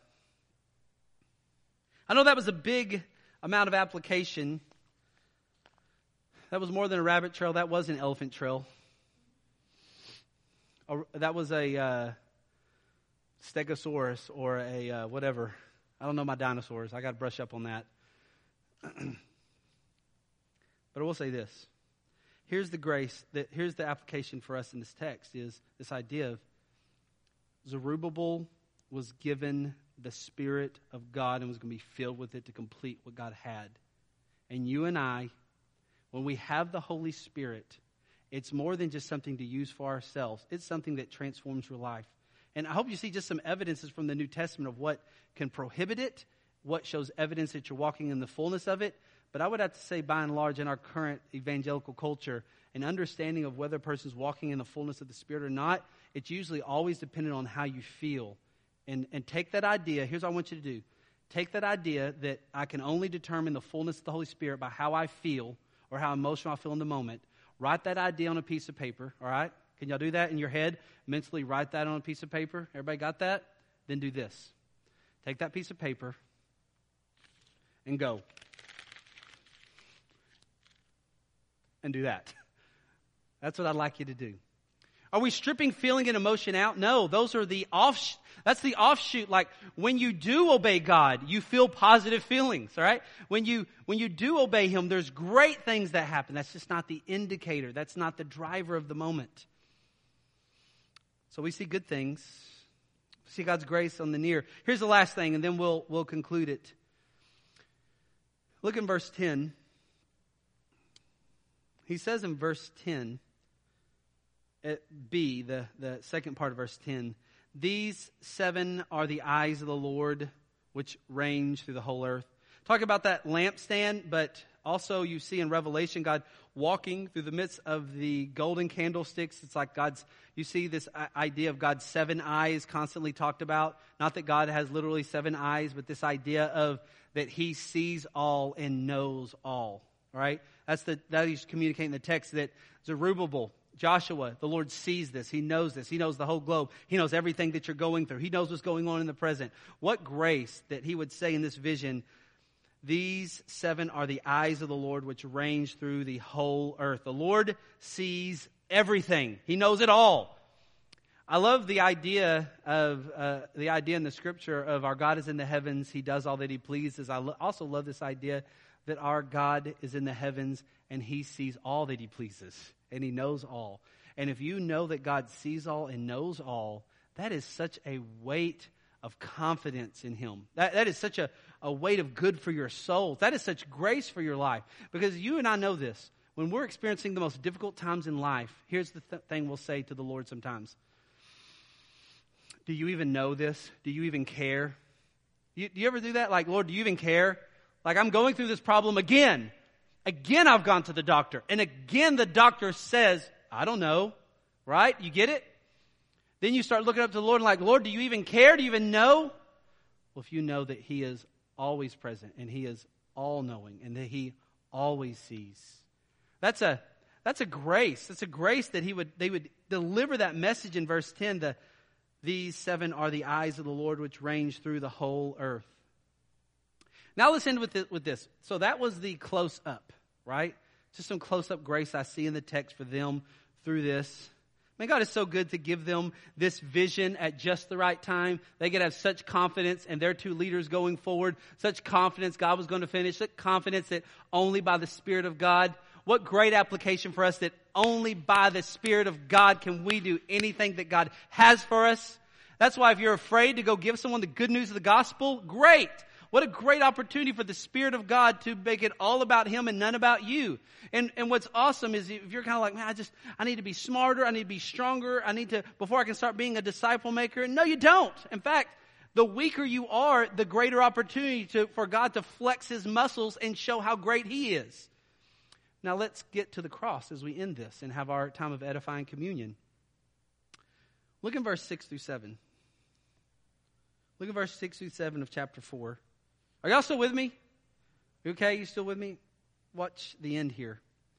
I know that was a big amount of application. That was more than a rabbit trail. That was an elephant trail. Or that was a uh, stegosaurus or a uh, whatever. I don't know my dinosaurs. I got to brush up on that. But I will say this. Here's the grace, that here's the application for us in this text, is this idea of Zerubbabel was given the Spirit of God and was going to be filled with it to complete what God had. And you and I, when we have the Holy Spirit It's more than just something to use for ourselves. It's something that transforms your life. And I hope you see just some evidences from the New Testament of what can prohibit it, what shows evidence that you're walking in the fullness of it. But I would have to say, by and large, in our current evangelical culture, an understanding of whether a person's walking in the fullness of the Spirit or not, it's usually always dependent on how you feel. And, and take that idea. Here's what I want you to do. Take that idea that I can only determine the fullness of the Holy Spirit by how I feel or how emotional I feel in the moment. Write that idea on a piece of paper, all right? Can y'all do that in your head? Mentally write that on a piece of paper. Everybody got that? Then do this. Take that piece of paper and go. And do that. That's what I'd like you to do. Are we stripping feeling and emotion out? No, those are the off. That's the offshoot. Like when you do obey God, you feel positive feelings, all right? When you when you do obey Him, there's great things that happen. That's just not the indicator. That's not the driver of the moment. So we see good things. We see God's grace on the near. Here's the last thing, and then we'll we'll conclude it. Look in verse ten. He says in verse ten. B, the, the second part of verse ten. These seven are the eyes of the Lord which range through the whole earth. Talk about that lampstand, but also you see in Revelation God walking through the midst of the golden candlesticks. It's like God's, you see this idea of God's seven eyes constantly talked about. Not that God has literally seven eyes, but this idea of that He sees all and knows all. Right? That's the, that He's communicating in the text that Zerubbabel, Joshua, the Lord sees this. He knows this. He knows the whole globe. He knows everything that you're going through. He knows what's going on in the present. What grace that He would say in this vision, these seven are the eyes of the Lord which range through the whole earth. The Lord sees everything. He knows it all. I love the idea of uh, the idea in the Scripture of our God is in the heavens. He does all that He pleases. I lo- also love this idea that our God is in the heavens and He sees all that He pleases. And He knows all. And if you know that God sees all and knows all, that is such a weight of confidence in Him. That, that is such a, a weight of good for your soul. That is such grace for your life. Because you and I know this. When we're experiencing the most difficult times in life, here's the th- thing we'll say to the Lord sometimes. Do you even know this? Do you even care? You, do you ever do that? Like, Lord, do you even care? Like, I'm going through this problem again. Again, I've gone to the doctor. And again, the doctor says, I don't know. Right? You get it? Then you start looking up to the Lord and like, Lord, do you even care? Do you even know? Well, if you know that He is always present and He is all-knowing and that He always sees. That's a that's a grace. That's a grace that He would they would deliver that message in verse ten. The, These seven are the eyes of the Lord which range through the whole earth. Now let's end with this, with this. So that was the close-up, right? Just some close-up grace I see in the text for them through this. Man, God is so good to give them this vision at just the right time. They could have such confidence in their two leaders going forward, such confidence God was going to finish, such confidence that only by the Spirit of God. What great application for us that only by the Spirit of God can we do anything that God has for us. That's why if you're afraid to go give someone the good news of the gospel, great. What a great opportunity for the Spirit of God to make it all about Him and none about you. And and what's awesome is if you're kind of like, man, I just, I need to be smarter. I need to be stronger. I need to, before I can start being a disciple maker. No, you don't. In fact, the weaker you are, the greater opportunity to, for God to flex His muscles and show how great He is. Now let's get to the cross as we end this and have our time of edifying communion. Look in verse six through seven. Look at verse six through seven of chapter four. Are y'all still with me? You okay? You still with me? Watch the end here.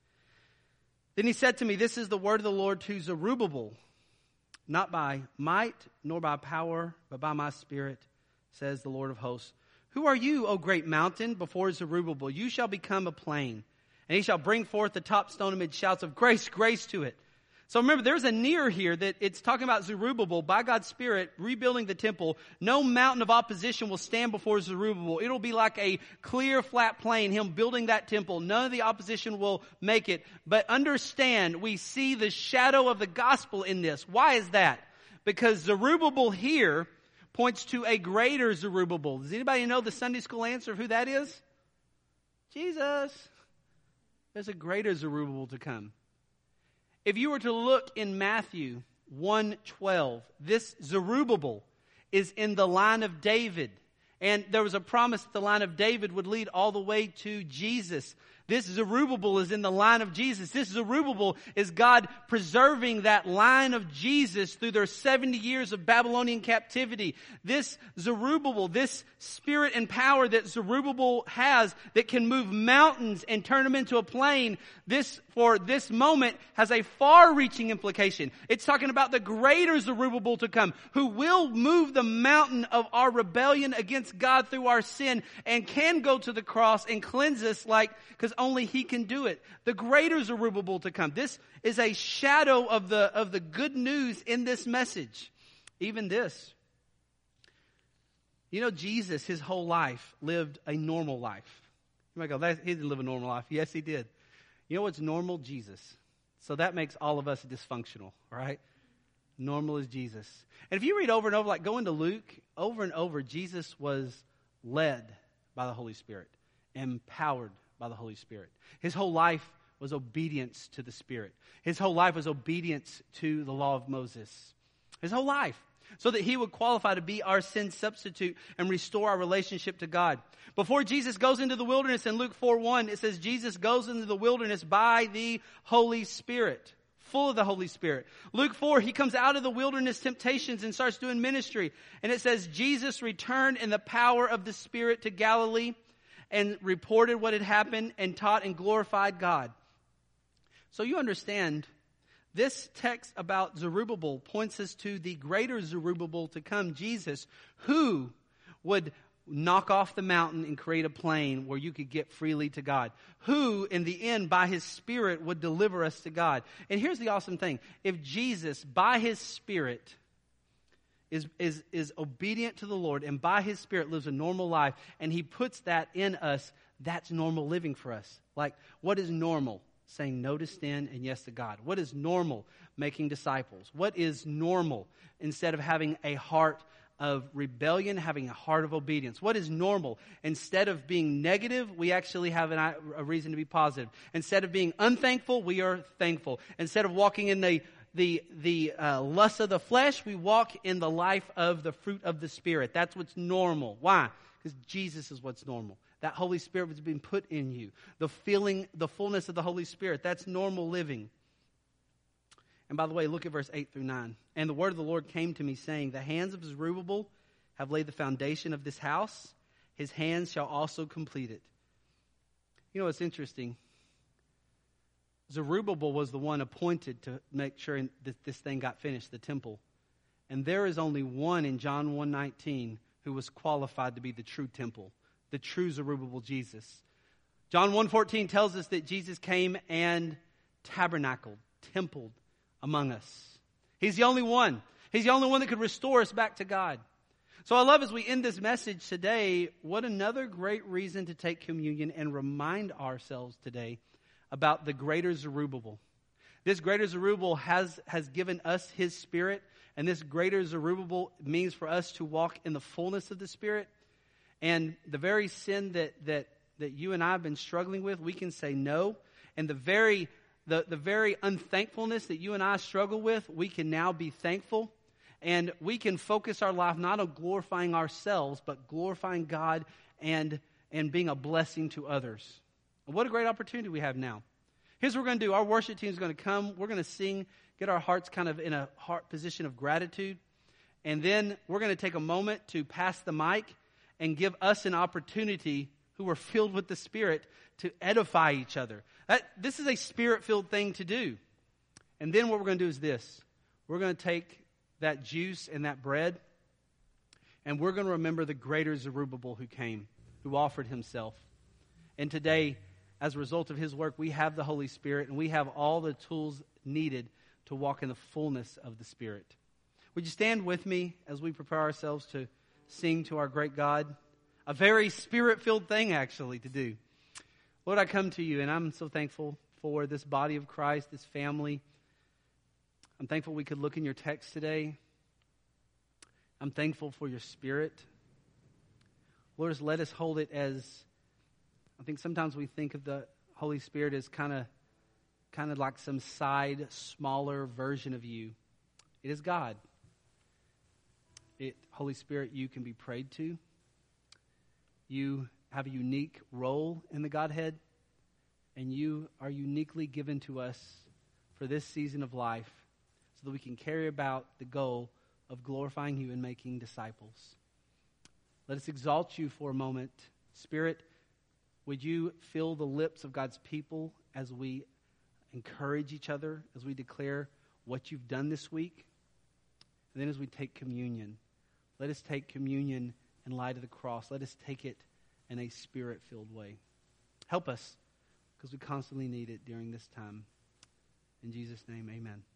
Then He said to me, this is the word of the Lord to Zerubbabel, not by might nor by power, but by my Spirit, says the Lord of hosts. Who are you, O great mountain, before Zerubbabel? You shall become a plain, and he shall bring forth the top stone amid shouts of grace, grace to it. So remember, there's a near here that it's talking about Zerubbabel, by God's Spirit, rebuilding the temple. No mountain of opposition will stand before Zerubbabel. It'll be like a clear, flat plain, Him building that temple. None of the opposition will make it. But understand, we see the shadow of the gospel in this. Why is that? Because Zerubbabel here points to a greater Zerubbabel. Does anybody know the Sunday school answer of who that is? Jesus. There's a greater Zerubbabel to come. If you were to look in Matthew one twelve, this Zerubbabel is in the line of David. And there was a promise that the line of David would lead all the way to Jesus. This Zerubbabel is in the line of Jesus. This Zerubbabel is God preserving that line of Jesus through their seventy years of Babylonian captivity. This Zerubbabel, this spirit and power that Zerubbabel has that can move mountains and turn them into a plain, this, for this moment, has a far-reaching implication. It's talking about the greater Zerubbabel to come, who will move the mountain of our rebellion against God through our sin and can go to the cross and cleanse us like, because only He can do it. The greater Zerubbabel to come. This is a shadow of the, of the good news in this message. Even this. You know, Jesus, His whole life, lived a normal life. You might go, He didn't live a normal life. Yes, He did. You know what's normal? Jesus. So that makes all of us dysfunctional, right? Normal is Jesus. And if you read over and over, like go into Luke, over and over, Jesus was led by the Holy Spirit, empowered by the Holy Spirit. His whole life was obedience to the Spirit. His whole life was obedience to the law of Moses. His whole life. So that He would qualify to be our sin substitute and restore our relationship to God. Before Jesus goes into the wilderness in Luke four one, it says Jesus goes into the wilderness by the Holy Spirit. Full of the Holy Spirit. Luke four, He comes out of the wilderness temptations and starts doing ministry. And it says Jesus returned in the power of the Spirit to Galilee and reported what had happened and taught and glorified God. So you understand, this text about Zerubbabel points us to the greater Zerubbabel to come, Jesus, who would knock off the mountain and create a plain where you could get freely to God. Who, in the end, by His Spirit, would deliver us to God. And here's the awesome thing. If Jesus, by His Spirit, is, is, is obedient to the Lord and by His Spirit lives a normal life and He puts that in us, that's normal living for us. Like, what is normal? Saying no to sin and yes to God. What is normal? Making disciples. What is normal? Instead of having a heart of rebellion, having a heart of obedience. What is normal? Instead of being negative, we actually have an, a reason to be positive. Instead of being unthankful, we are thankful. Instead of walking in the the the uh, lust of the flesh, we walk in the life of the fruit of the Spirit. That's what's normal. Why? Because Jesus is what's normal. That Holy Spirit has been put in you. The feeling, the fullness of the Holy Spirit. That's normal living. And by the way, look at verse eight through nine. And the word of the Lord came to me, saying, the hands of Zerubbabel have laid the foundation of this house. His hands shall also complete it. You know, it's interesting. Zerubbabel was the one appointed to make sure that this thing got finished, the temple. And there is only one in John one nineteen who was qualified to be the true temple, the true Zerubbabel, Jesus. John one fourteen tells us that Jesus came and tabernacled, templed among us. He's the only one. He's the only one that could restore us back to God. So I love as we end this message today, what another great reason to take communion and remind ourselves today about the greater Zerubbabel. This greater Zerubbabel has, has given us His Spirit, and this greater Zerubbabel means for us to walk in the fullness of the Spirit. And the very sin that, that, that you and I have been struggling with, we can say no. And the very The, the very unthankfulness that you and I struggle with, we can now be thankful. And we can focus our life not on glorifying ourselves, but glorifying God and, and being a blessing to others. And what a great opportunity we have now. Here's what we're going to do. Our worship team is going to come. We're going to sing, get our hearts kind of in a heart position of gratitude. And then we're going to take a moment to pass the mic and give us an opportunity who are filled with the Spirit to edify each other. That, this is a Spirit-filled thing to do. And then what we're going to do is this. We're going to take that juice and that bread, and we're going to remember the greater Zerubbabel who came, who offered himself. And today, as a result of his work, we have the Holy Spirit, and we have all the tools needed to walk in the fullness of the Spirit. Would you stand with me as we prepare ourselves to sing to our great God? A very Spirit-filled thing, actually, to do. Lord, I come to you, and I'm so thankful for this body of Christ, this family. I'm thankful we could look in your text today. I'm thankful for your Spirit. Lord, just let us hold it as, I think sometimes we think of the Holy Spirit as kind of kind of like some side, smaller version of you. It is God. It, Holy Spirit, you can be prayed to. You have a unique role in the Godhead, and you are uniquely given to us for this season of life so that we can carry about the goal of glorifying you and making disciples. Let us exalt you for a moment. Spirit, would you fill the lips of God's people as we encourage each other, as we declare what you've done this week? And then as we take communion, let us take communion in light of the cross. Let us take it in a Spirit-filled way. Help us, because we constantly need it during this time. In Jesus' name, amen.